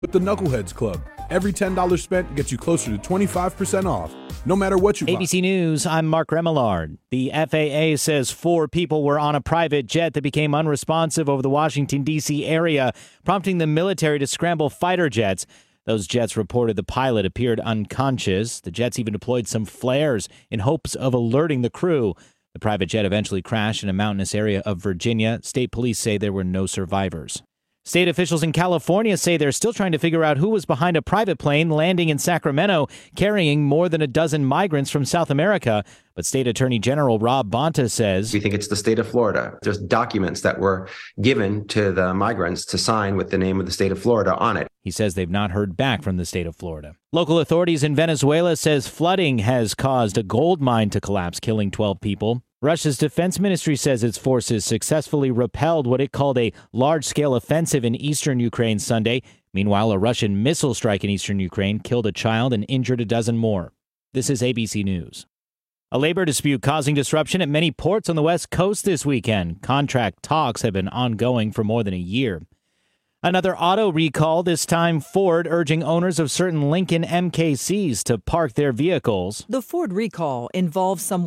With the Knuckleheads Club, every $10 spent gets you closer to 25% off, no matter what you buy. ABC News, I'm Mark Remillard. The FAA says 4 people were on a private jet that became unresponsive over the Washington, D.C. area, prompting the military to scramble fighter jets. Those jets reported the pilot appeared unconscious. The jets even deployed some flares in hopes of alerting the crew. The private jet eventually crashed in a mountainous area of Virginia. State police say there were no survivors. State officials in California say they're still trying to figure out who was behind a private plane landing in Sacramento carrying more than a dozen migrants from South America. But State Attorney General Rob Bonta says, "We think it's the state of Florida. There's documents that were given to the migrants to sign with the name of the state of Florida on it." He says they've not heard back from the state of Florida. Local authorities in Venezuela says flooding has caused a gold mine to collapse, killing 12 people. Russia's defense ministry says its forces successfully repelled what it called a large-scale offensive in eastern Ukraine Sunday. Meanwhile, a Russian missile strike in eastern Ukraine killed a child and injured a dozen more. This is ABC News. A labor dispute causing disruption at many ports on the West Coast this weekend. Contract talks have been ongoing for more than a year. Another auto recall, this time Ford urging owners of certain Lincoln MKCs to park their vehicles. The Ford recall involves some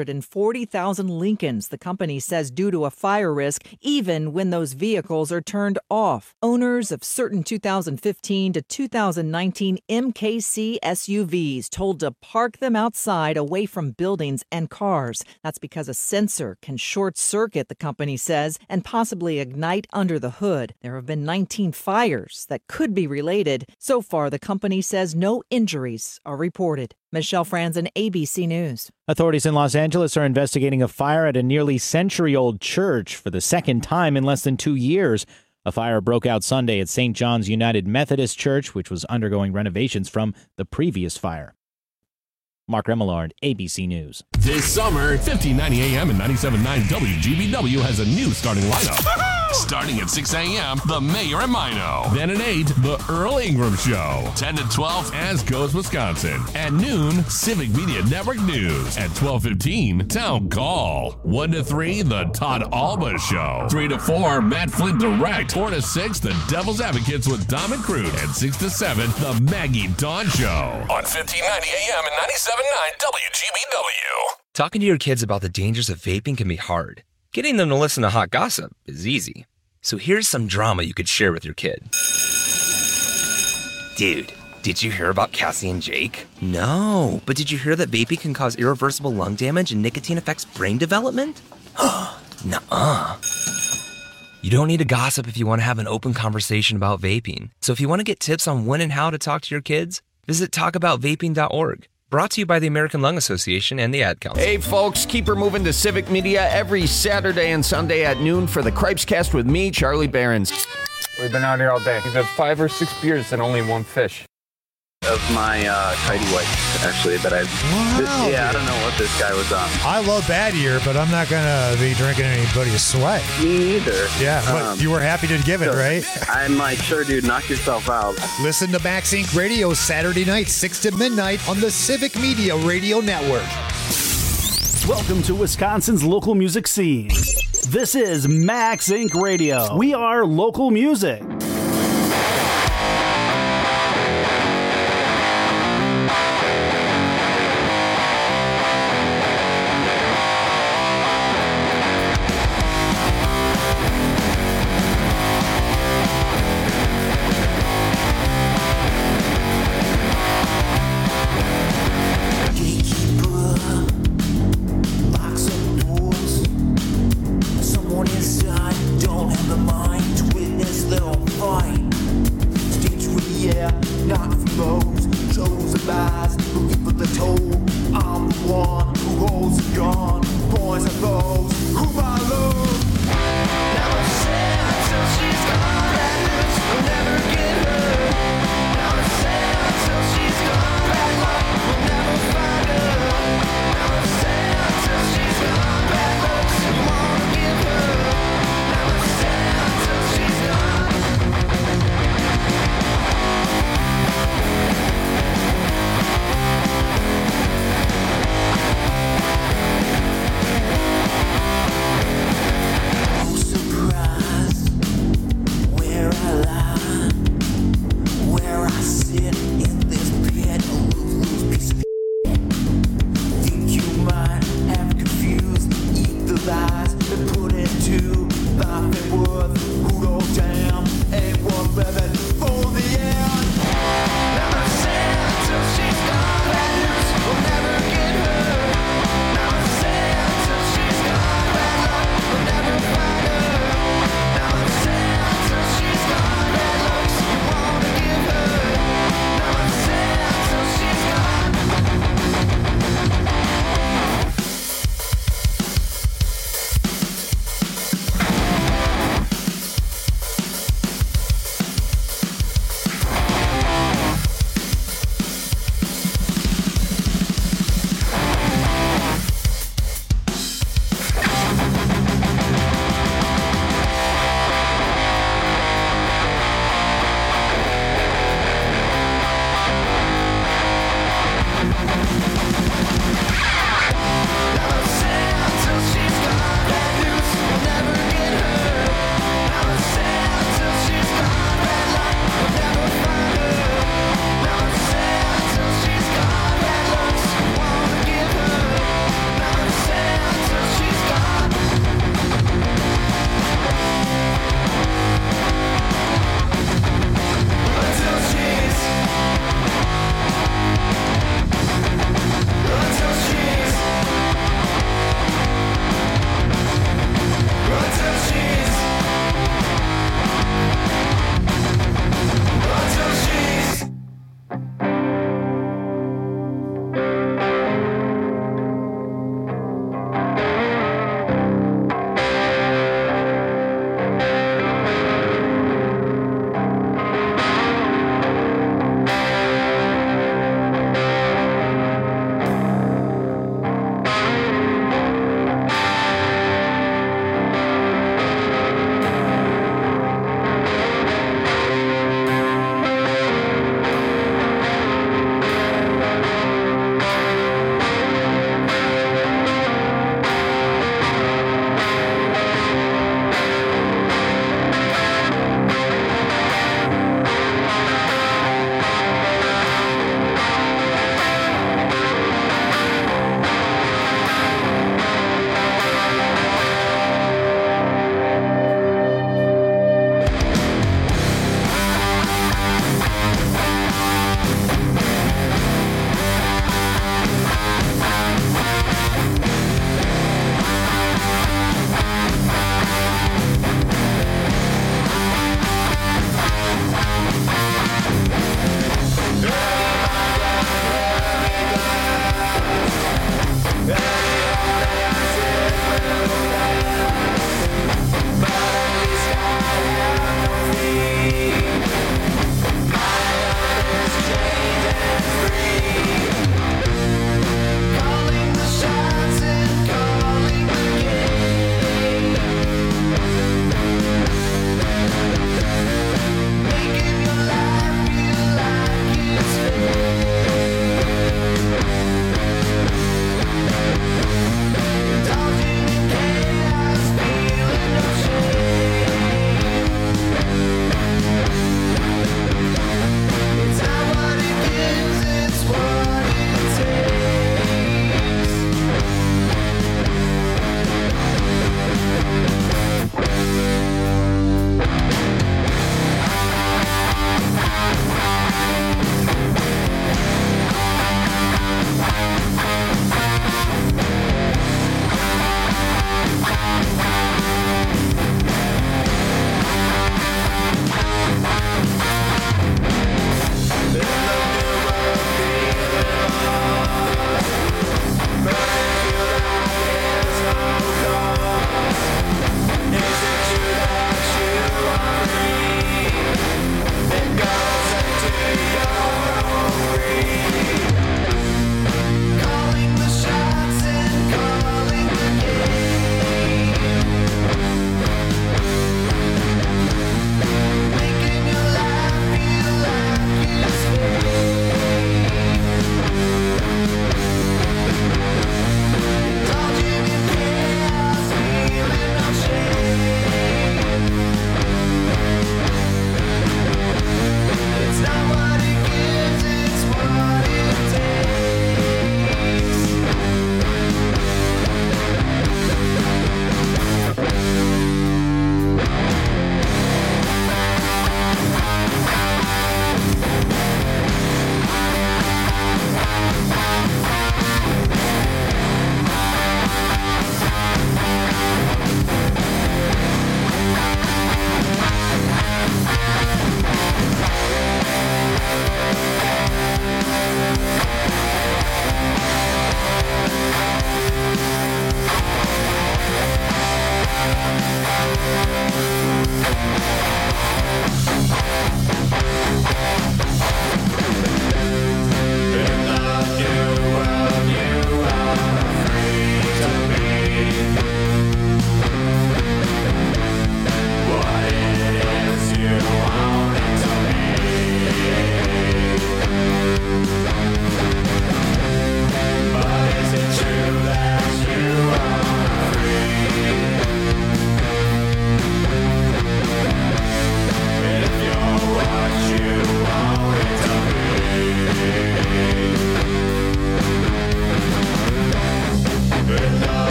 140,000 Lincolns, the company says, due to a fire risk, even when those vehicles are turned off. Owners of certain 2015 to 2019 MKC SUVs told to park them outside away from buildings and cars. That's because a sensor can short circuit, the company says, and possibly ignite under the hood. There have been 19 fires that could be related. So far, the company says no injuries are reported. Michelle Franzen, ABC News. Authorities in Los Angeles are investigating a fire at a nearly century-old church for the second time in less than 2 years. A fire broke out Sunday at St. John's United Methodist Church, which was undergoing renovations from the previous fire. Mark Remillard, ABC News. This summer, 1590 AM and 97.9 WGBW has a new starting lineup. Starting at 6 a.m., The Mayor and Mino. Then at 8, The Earl Ingram Show. 10 to 12, As Goes Wisconsin. At noon, Civic Media Network News. At 12:15, Town Call. 1 to 3, The Todd Alba Show. 3 to 4, Matt Flint Direct. 4 to 6, The Devil's Advocates with Dom and Crude. And 6 to 7, The Maggie Dawn Show. On 1590 AM and 97.9 WGBW. Talking to your kids about the dangers of vaping can be hard. Getting them to listen to hot gossip is easy. So here's some drama you could share with your kid. Dude, did you hear about Cassie and Jake? No, but did you hear that vaping can cause irreversible lung damage and nicotine affects brain development? Nuh-uh. You don't need to gossip if you want to have an open conversation about vaping. So if you want to get tips on when and how to talk to your kids, visit talkaboutvaping.org. Brought to you by the American Lung Association and the Ad Council. Hey, folks, keep her moving to Civic Media every Saturday and Sunday at noon for the Cripescast with me, Charlie Behrens. We've been out here all day. We've had 5 or 6 beers and only 1 fish. Of my tidy whites, actually, that I don't know what this guy was on. I love Bad Year, but I'm not going to be drinking anybody's sweat. Me neither. Yeah, but you were happy to give it, right? I'm like, sure, dude, knock yourself out. Listen to Max Inc. Radio Saturday night, 6 to midnight on the Civic Media Radio Network. Welcome to Wisconsin's local music scene. This is Max Inc. Radio. We are local music. Someone inside don't have the mind to witness their own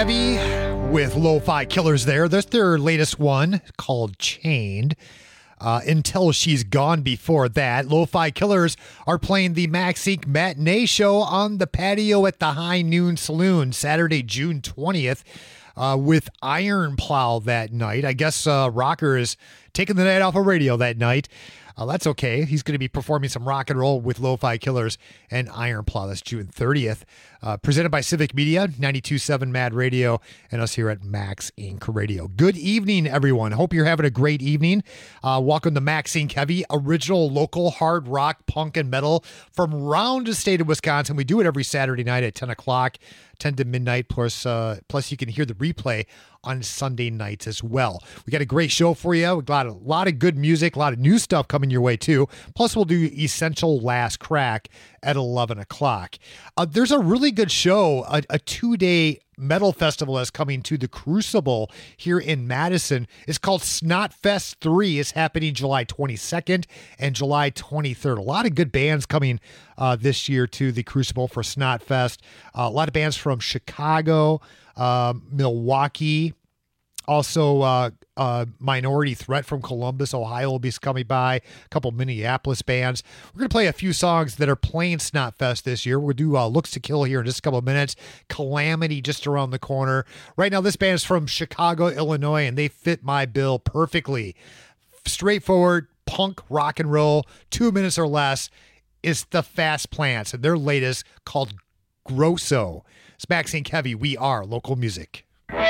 Heavy with Lo-Fi Killers there. That's their latest one called Chained. Until She's Gone before that. Lo-Fi Killers are playing the Max Inc. Matinee Show on the patio at the High Noon Saloon Saturday, June 20th with Iron Plow that night. I guess Rocker is taking the night off of radio that night. That's okay. He's going to be performing some rock and roll with Lo-Fi Killers and Iron Plow. That's June 30th. Presented by Civic Media, 92.7 Mad Radio, and us here at Max Inc. Radio. Good evening, everyone. Hope you're having a great evening. Welcome to Max Inc. Heavy, original local hard rock, punk, and metal from around the state of Wisconsin. We do it every Saturday night at 10 o'clock, 10 to midnight, plus you can hear the replay on Sunday nights as well. We got a great show for you. We got a lot of good music, a lot of new stuff coming your way too. Plus we'll do Essential Last Crack at 11 o'clock. There's a really good show, a 2-day metal festival that's coming to the Crucible here in Madison. It's called Snotfest 3. It's happening July 22nd and July 23rd. A lot of good bands coming this year to the Crucible for Snotfest. A lot of bands from Chicago, Milwaukee, also Minority Threat from Columbus, Ohio will be coming by. A couple Minneapolis bands. We're going to play a few songs that are playing Snotfest this year. We'll do Looks to Kill here in just a couple of minutes. Calamity just around the corner. Right now, this band is from Chicago, Illinois, and they fit my bill perfectly. Straightforward punk rock and roll, 2 minutes or less. Is the Fast Plants, and their latest called Grosso. It's Max Inc. Heavy. We are local music.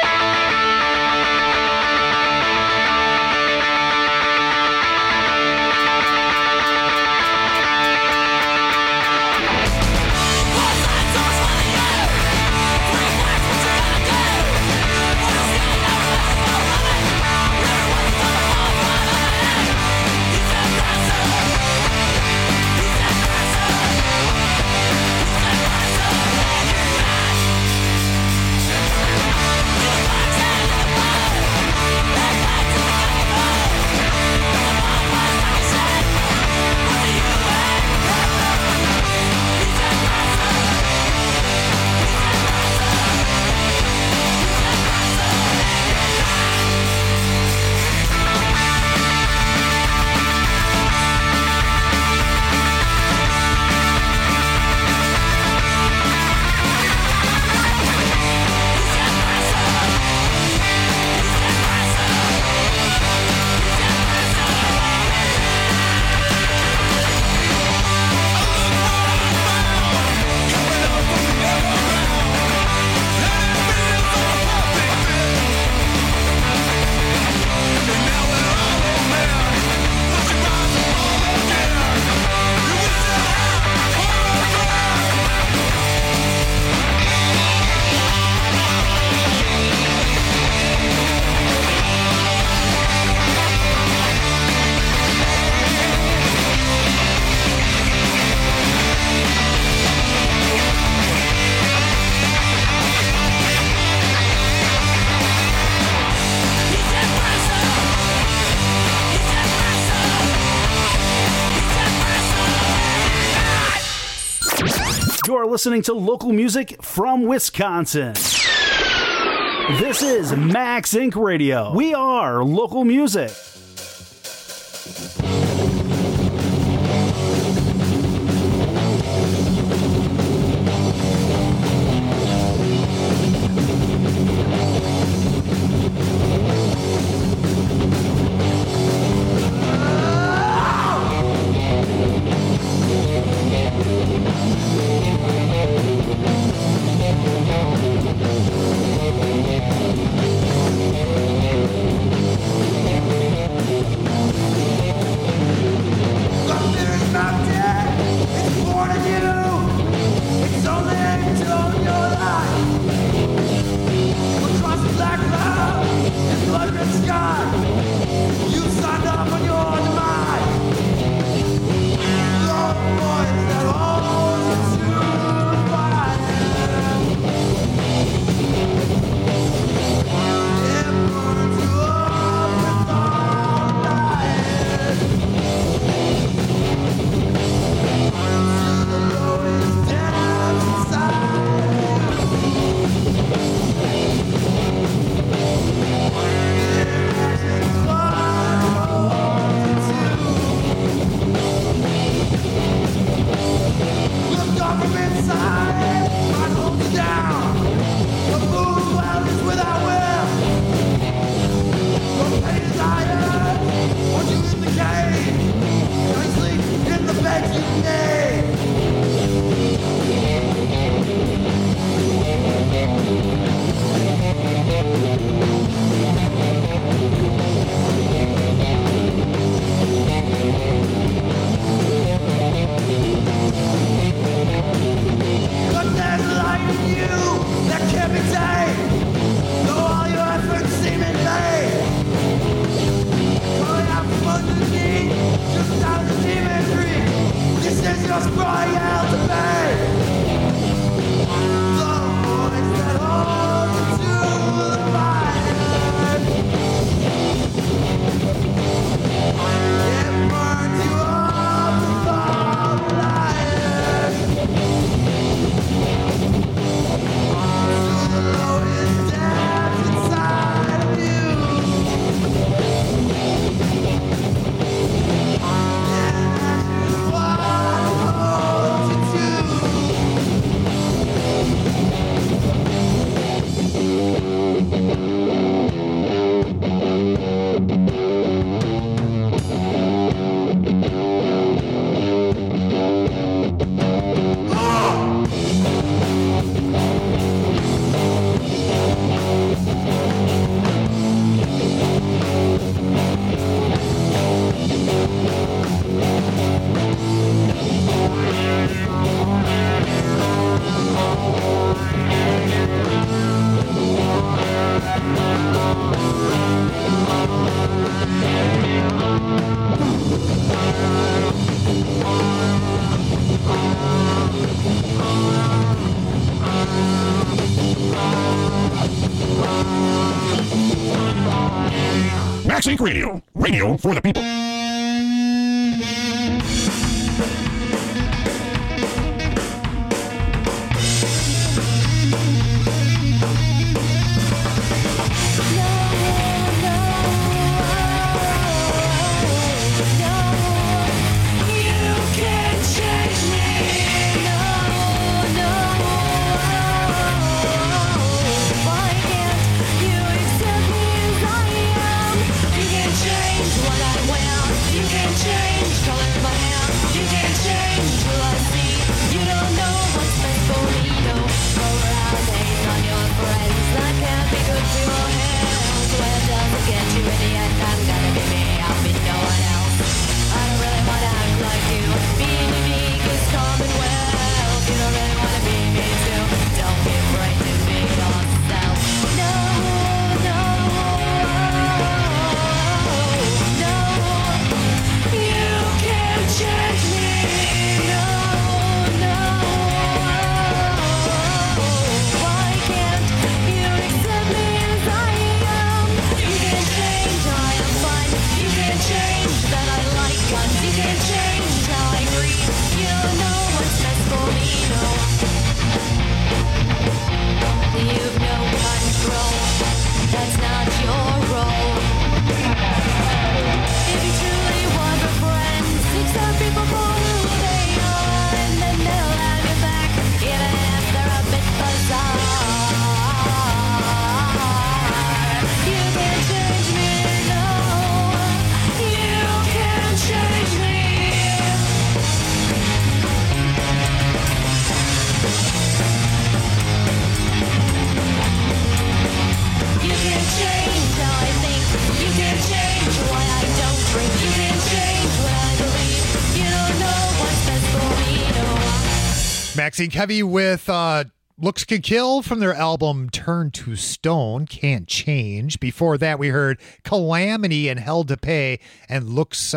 You're listening to local music from Wisconsin. This is Max Inc. Radio. We are local music. Max Inc. Radio. Radio for the people. Maxine Heavy with Looks Can Kill from their album Turn to Stone, Can't Change. Before that, we heard Calamity and Hell to Pay and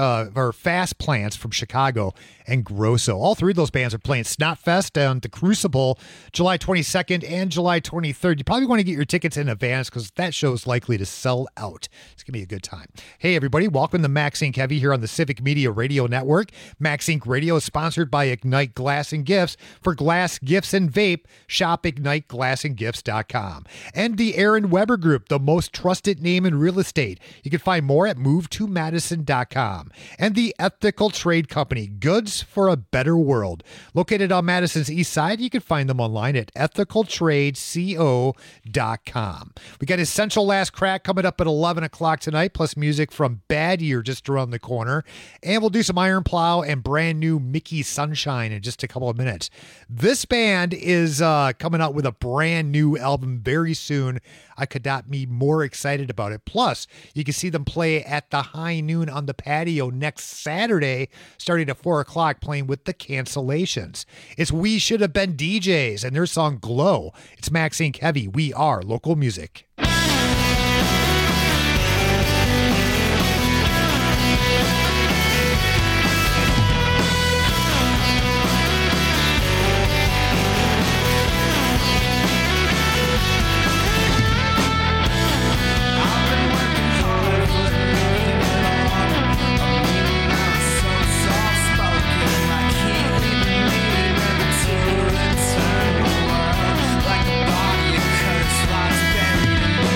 Fast Plants from Chicago and Grosso. All three of those bands are playing Snotfest and the Crucible July 22nd and July 23rd. You probably want to get your tickets in advance because that show is likely to sell out. It's going to be a good time. Hey, everybody. Welcome to Max Inc. Heavy here on the Civic Media Radio Network. Max Inc. Radio is sponsored by Ignite Glass and Gifts. For glass, gifts, and vape, shop IgniteGlassandGifts.com. And the Aaron Weber Group, the most trusted name in real estate. You can find more at MoveToMadison.com. And the Ethical Trade Company, Goods for a Better World. Located on Madison's east side, you can find them online at ethicaltradeco.com. We got Essential Last Crack coming up at 11 o'clock tonight, plus music from Bad Year just around the corner. And we'll do some Iron Plow and brand new Mickey Sunshine in just a couple of minutes. This band is coming out with a brand new album very soon. I could not be more excited about it. Plus, you can see them play at the High Noon on the Patio next Saturday, starting at 4 o'clock, playing with the Cancellations. It's We Should Have Been DJs and their song Glow. It's Max Inc. Heavy. We are local music. Like a body of curse lies buried in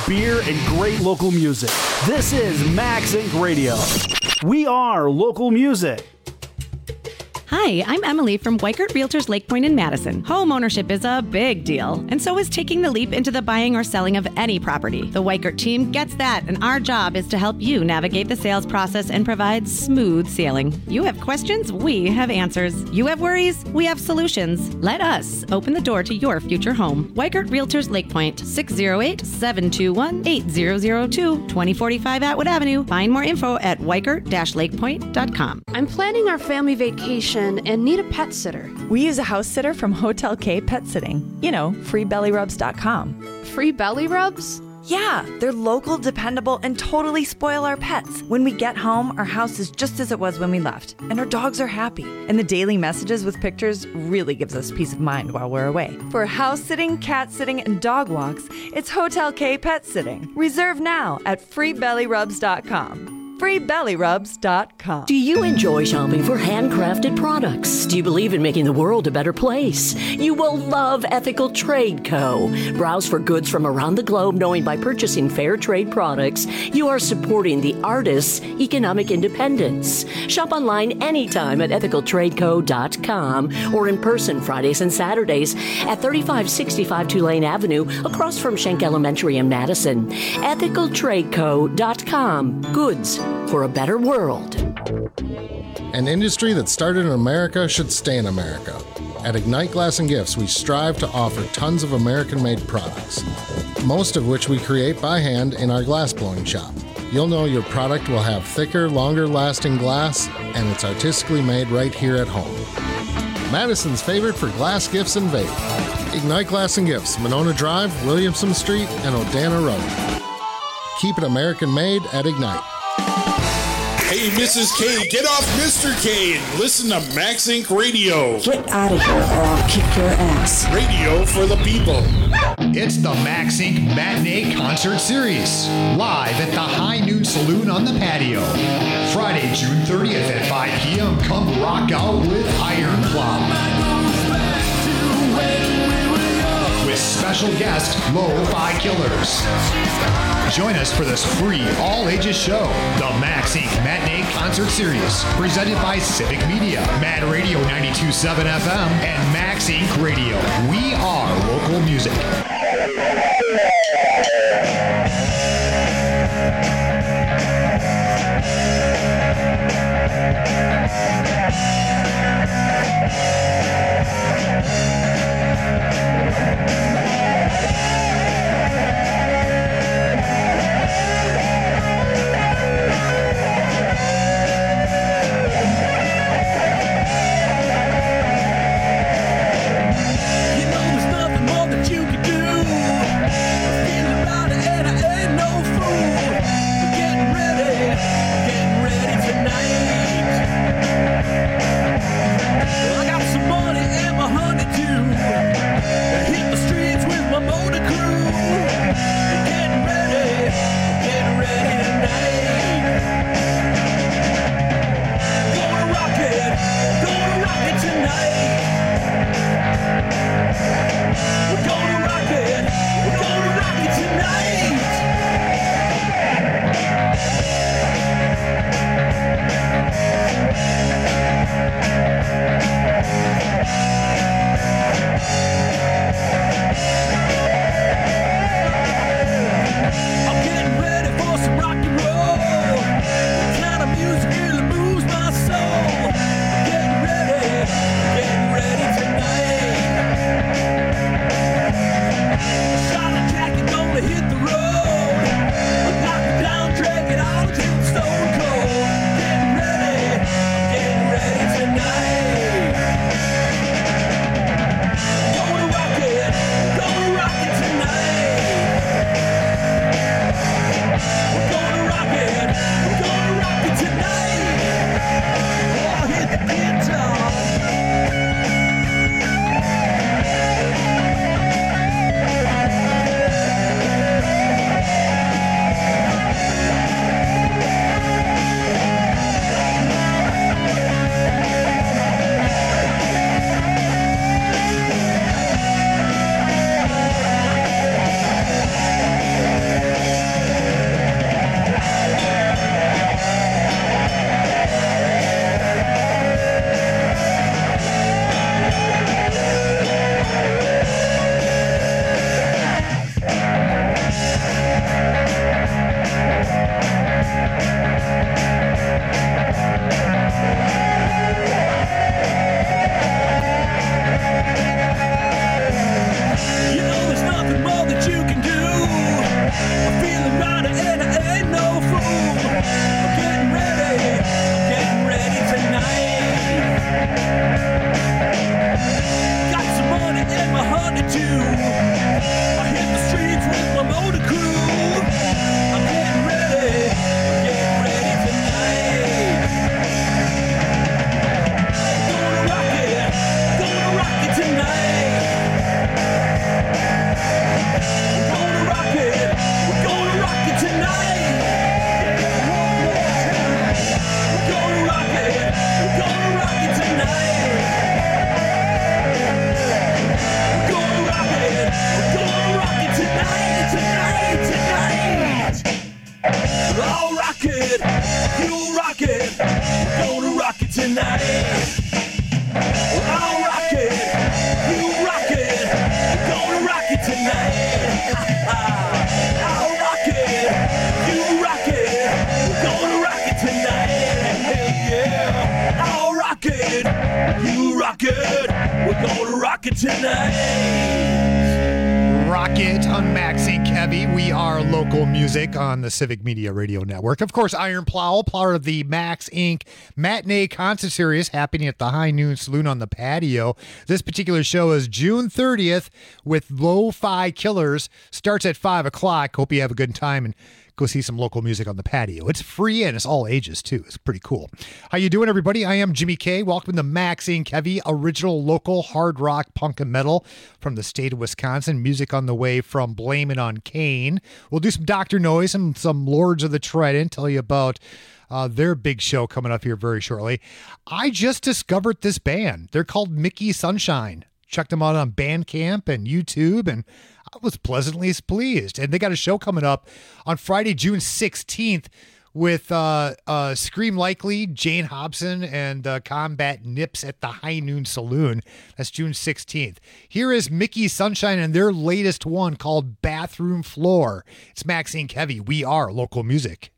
beer, and great local music. This is Max Inc. Radio. We are local music. Hi, I'm Emily from Weikert Realtors Lake Point in Madison. Home ownership is a big deal, and so is taking the leap into the buying or selling of any property. The Weikert team gets that, and our job is to help you navigate the sales process and provide smooth sailing. You have questions, we have answers. You have worries, we have solutions. Let us open the door to your future home. Weikert Realtors Lake Point, 608-721-8002, 2045 Atwood Avenue. Find more info at weikert-lakepoint.com. I'm planning our family vacation and need a pet sitter. We use a house sitter from Hotel K Pet Sitting. You know, freebellyrubs.com. Free belly rubs? Yeah, they're local, dependable, and totally spoil our pets. When we get home, our house is just as it was when we left, and our dogs are happy. And the daily messages with pictures really gives us peace of mind while we're away. For house sitting, cat sitting, and dog walks, it's Hotel K Pet Sitting. Reserve now at freebellyrubs.com. freebellyrubs.com. Do you enjoy shopping for handcrafted products? Do you believe in making the world a better place? You will love Ethical Trade Co. Browse for goods from around the globe, knowing by purchasing fair trade products, you are supporting the artists' economic independence. Shop online anytime at ethicaltradeco.com or in person Fridays and Saturdays at 3565 Tulane Avenue across from Schenck Elementary in Madison. ethicaltradeco.com. Goods for a better world. An industry that started in America should stay in America. At Ignite Glass and Gifts, we strive to offer tons of American-made products, most of which we create by hand in our glass blowing shop. You'll know your product will have thicker, longer-lasting glass, and it's artistically made right here at home. Madison's favorite for glass gifts and vape. Ignite Glass and Gifts, Monona Drive, Williamson Street, and Odana Road. Keep it American-made at Ignite. Hey, Mrs. K, get off Mr. K and listen to Max Inc. Radio. Get out of here or I'll kick your ass. Radio for the people. It's the Max Inc. Matinee Concert Series, live at the High Noon Saloon on the patio. Friday, June 30th at 5 p.m. Come rock out with Iron Cloud. With special guest, Lo-Fi Killers. Join us for this free, all-ages show, the Max Inc. Matinee Concert Series, presented by Civic Media, Mad Radio 92.7 FM, and Max Inc. Radio. We are local music. You know there's nothing more that you can do. Feeling about it and Rocket on Max Inc. Heavy. We are local music on the Civic Media Radio Network. Of course, Iron Plow, part of the Max Inc. Matinee Concert Series happening at the High Noon Saloon on the patio. This particular show is June 30th with Lo-Fi Killers. Starts at 5 o'clock. Hope you have a good time and go see some local music on the patio. It's free and it's all ages too. It's pretty cool. How you doing, everybody? I am Jimmy K. Welcome to Max Inc. Heavy, original local hard rock, punk, and metal from the state of Wisconsin. Music on the way from Blame It on Kane. We'll do some Dr. Noise and some Lords of the Trident. Tell you about their big show coming up here very shortly. I just discovered this band. They're called Mickey Sunshine. Checked them out on Bandcamp and YouTube, and I was pleasantly pleased. And they got a show coming up on Friday, June 16th with Scream Likely, Jane Hobson, and Combat Nips at the High Noon Saloon. That's June 16th. Here is Mickey Sunshine and their latest one called Bathroom Floor. It's Max Inc. Heavy. We are local music.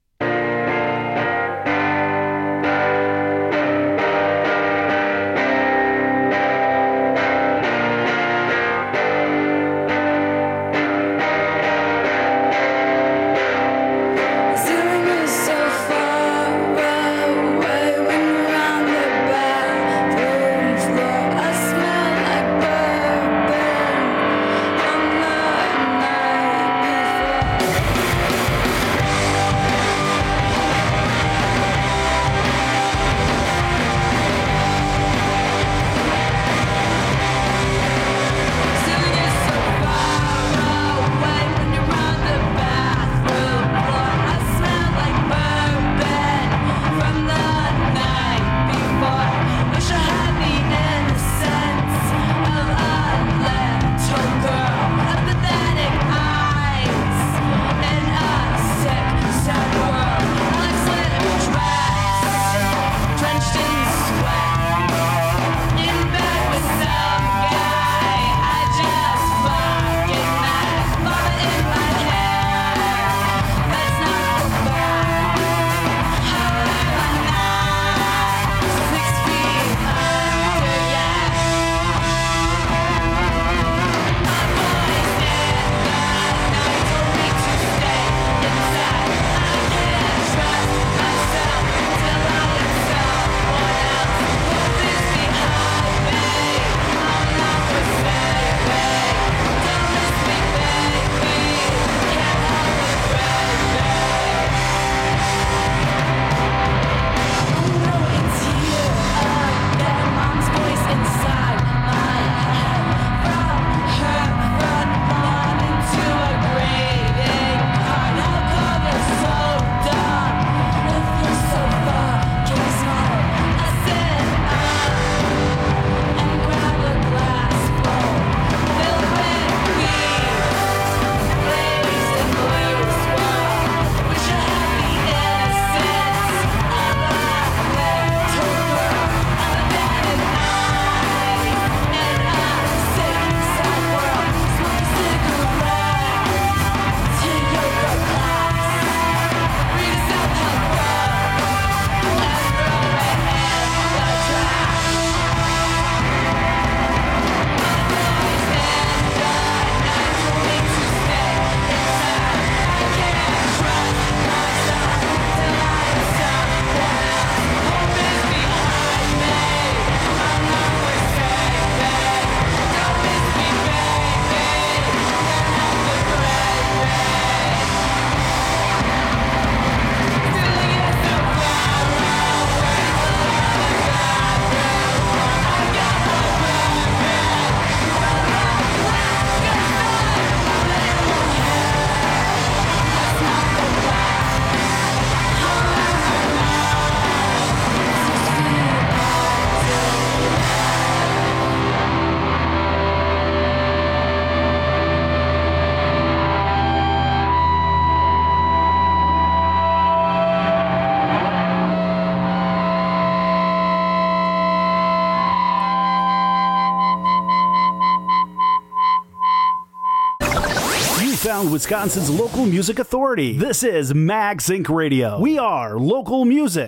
found Wisconsin's local music authority. This is Max Inc. Radio. We are local music.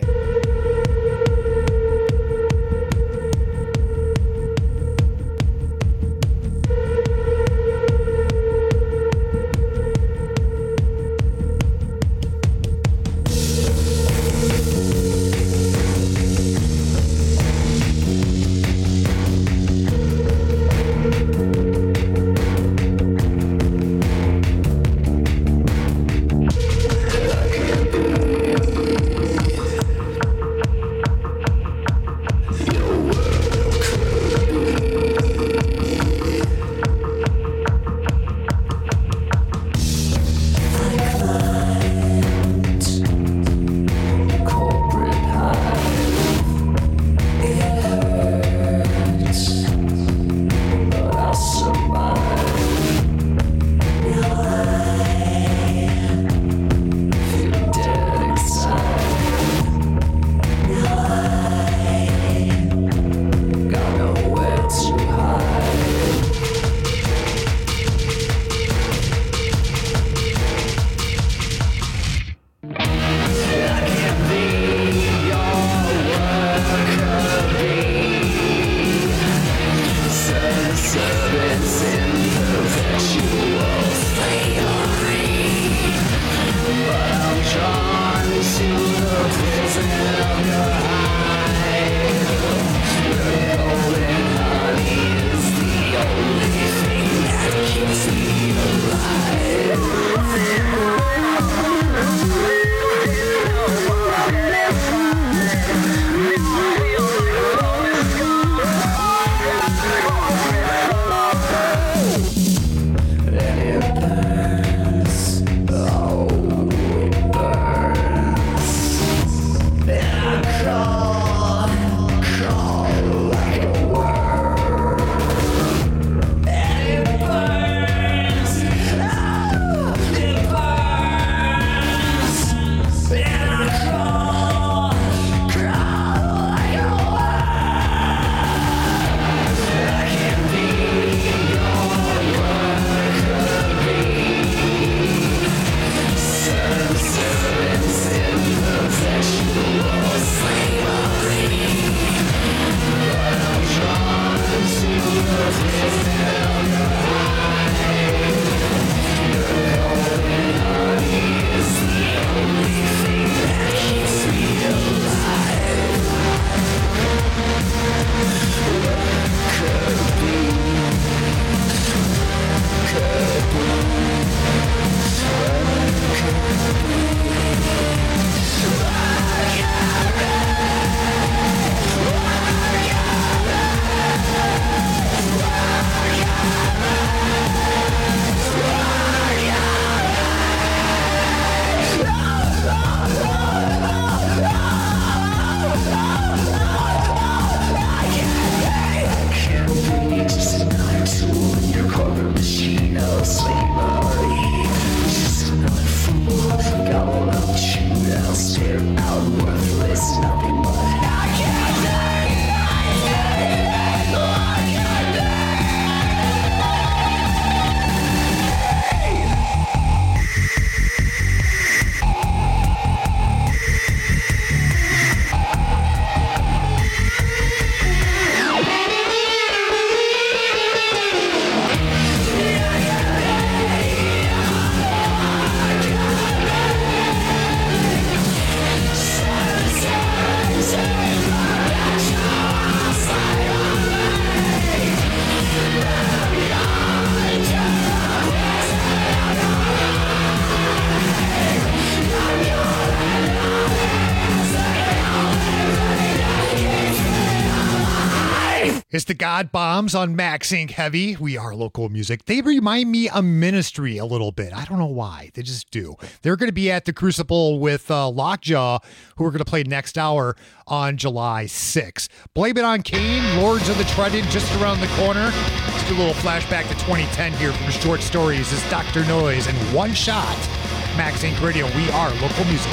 It's the God Bombs on Max Inc. Heavy. We are local music. They remind me of Ministry a little bit. I don't know why. They just do. They're going to be at the Crucible with Lockjaw, who are going to play next hour on July 6th. Blame It on Kane, Lords of the Treaded, just around the corner. Let's do a little flashback to 2010 here from Short Stories. It's Dr. Noise and One Shot. Max Inc. Radio. We are local music.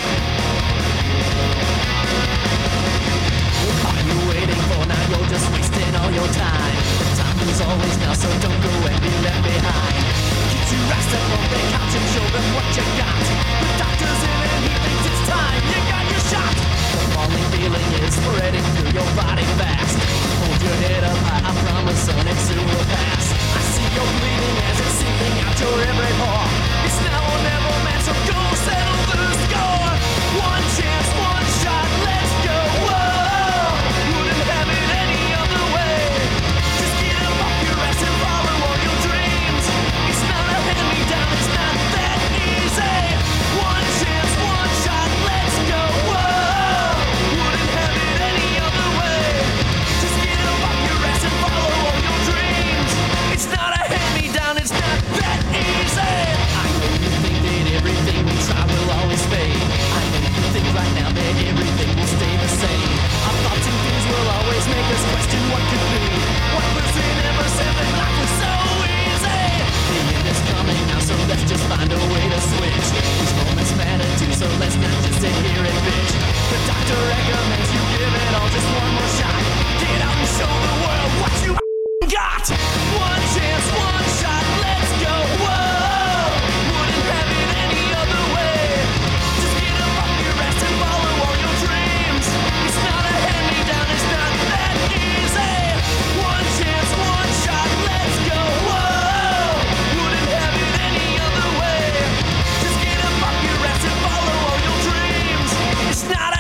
You're just wasting all your time. Time is always now, so don't go and be left behind. Get your ass up on the couch and show them what you got. The doctor's in and he thinks it's time. You got your shot. The falling feeling is spreading through your body fast. Hold your head up high, I promise, son, it soon will pass. I see you bleeding as it's seeping out your every pore. It's now or never, man, so go settle the score. One chance, one shot, let's go. Whoa. Right now that everything will stay the same. Our thoughts and fears will always make us question what could be. What person ever said that life was so easy? The end is coming now, so let's just find a way to switch. These moments matter too, so let's not just sit here and bitch. The doctor recommends you give it all just one more shot. Get out and show the world what you got. One chance, one shot, let's go. Whoa, wouldn't have it any other way. Just get up off your ass and follow all your dreams. It's not a hand-me-down, it's not that easy. One chance, one shot, let's go. Whoa, wouldn't have it any other way. Just get up off your ass and follow all your dreams. It's not a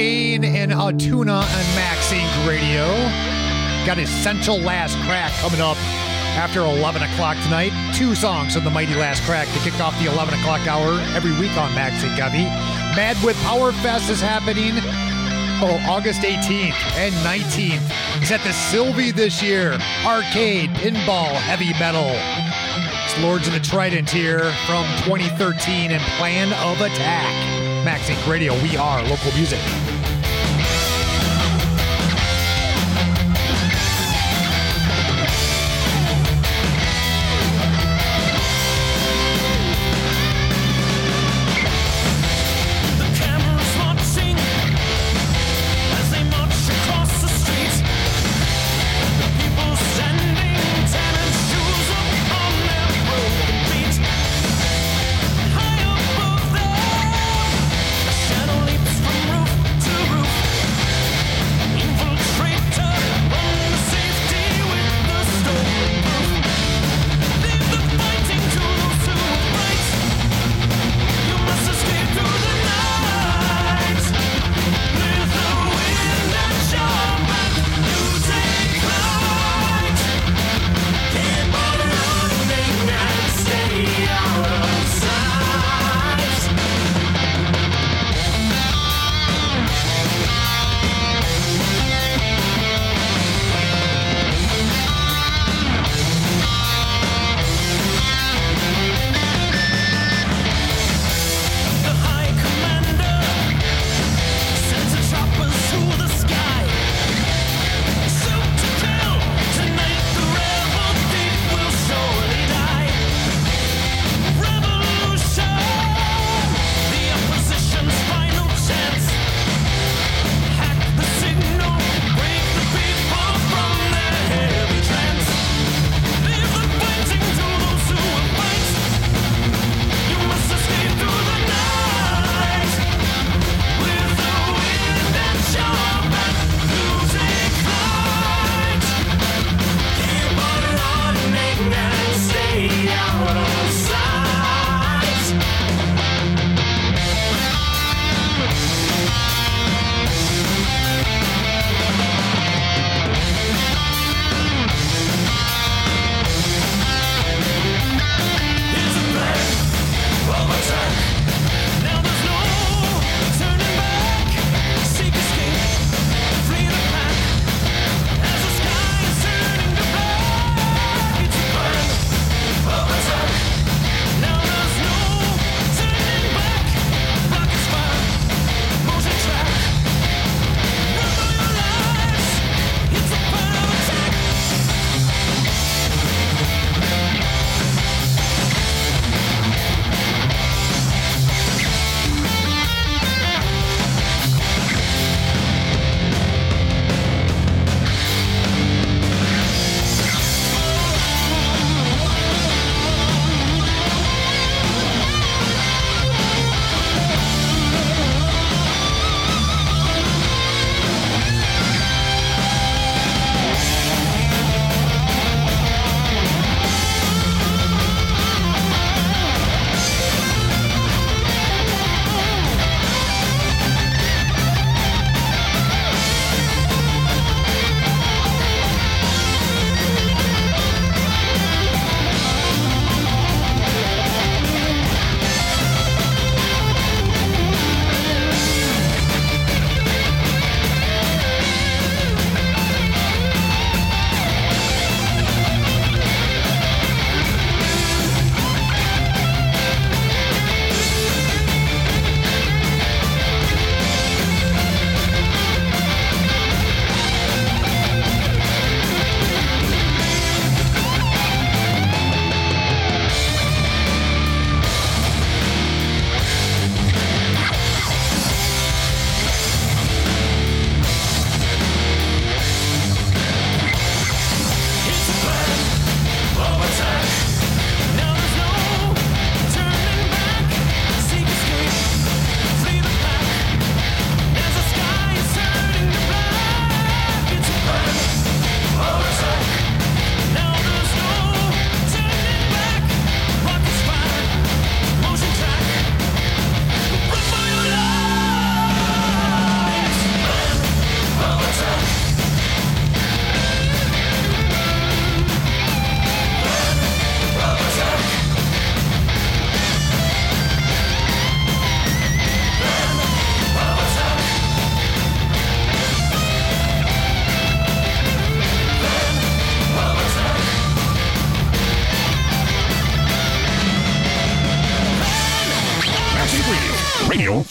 Kane and Tuna on Max Inc. Radio. Got Essential Last Crack coming up after 11 o'clock tonight. 2 songs from the Mighty Last Crack to kick off the 11 o'clock hour every week on Max Inc. Mad with Power Fest is happening August 18th and 19th. It's at the Sylvie this year. Arcade, pinball, heavy metal. It's Lords of the Trident here from 2013 and Plan of Attack. Max Inc. Radio, we are local music. Shadow leaps from roof to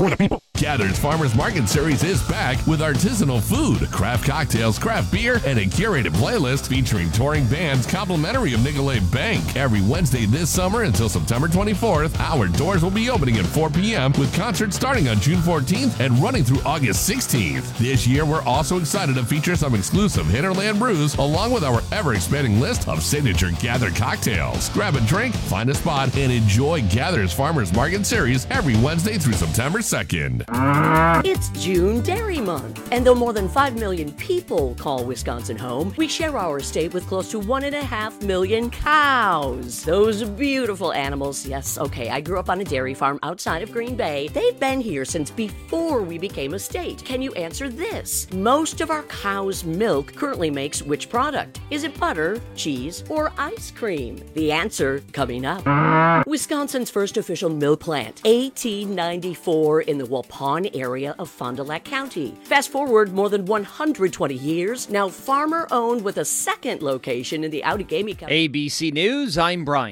for the people. Gather's Farmers Market Series is back with artisanal food, craft cocktails, craft beer, and a curated playlist featuring touring bands complimentary of Nicolet Bank. Every Wednesday this summer until September 24th, our doors will be opening at 4 p.m. with concerts starting on June 14th and running through August 16th. This year, we're also excited to feature some exclusive Hinterland brews along with our ever-expanding list of signature Gather cocktails. Grab a drink, find a spot, and enjoy Gather's Farmers Market Series every Wednesday through September 2nd. It's June Dairy Month, and though more than 5 million people call Wisconsin home, we share our state with close to 1.5 million cows. Those beautiful animals. Yes, okay, I grew up on a dairy farm outside of Green Bay. They've been here since before we became a state. Can you answer this? Most of our cow's milk currently makes which product? Is it butter, cheese, or ice cream? The answer coming up. Wisconsin's first official milk plant, 1894 in the Waupun area of Fond du Lac County. Fast forward more than 120 years, now farmer-owned with a second location in the Outagamie County. ABC News, I'm Brian.